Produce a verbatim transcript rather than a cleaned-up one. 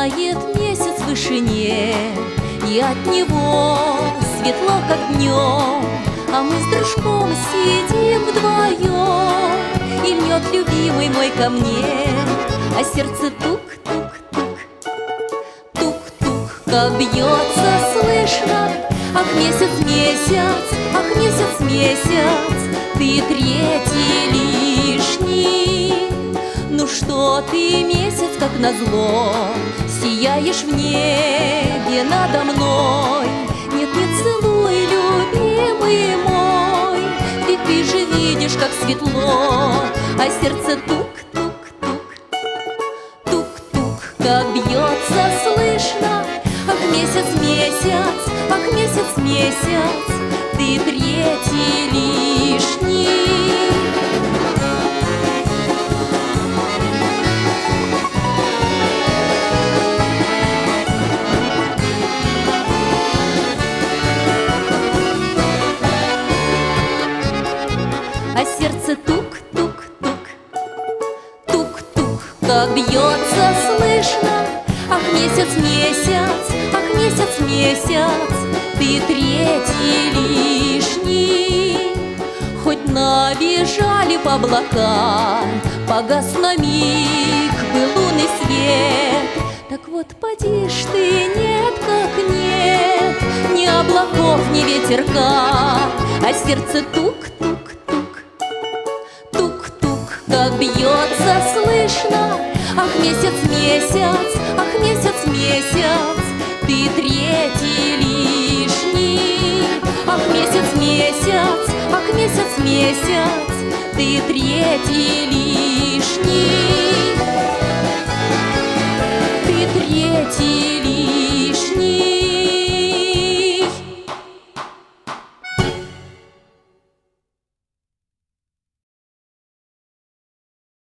сияет месяц в вышине, и от него светло, как днем. А мы с дружком сидим вдвоем, и льнет любимый мой ко мне, а сердце тук-тук-тук, тук-тук, как бьется, слышно. Ах, месяц, месяц, ах, месяц, месяц, ты третий лишний. Ну что ты, месяц, как назло, сияешь в небе надо мной. Нет, не целуй, любимый мой, ведь ты же видишь, как светло, а сердце тук-тук-тук, тук-тук, как бьется, слышно. Ах, месяц, месяц, ах, месяц, месяц, ты третий лишний. А сердце тук-тук-тук, тук-тук, как бьется, слышно. Ах, месяц, месяц, ах, месяц, месяц, ты третий лишний. Хоть набежали по облака, погас на миг был лунный свет. Так вот поди ж ты, нет, как нет, ни облаков, ни ветерка, а сердце тук-тук-тук, тук-тук, как бьется, слышно. Ах, месяц, месяц, ах, месяц, месяц, ты третий лишний. Ах, месяц, месяц, ах, месяц, месяц, ты третий лишний.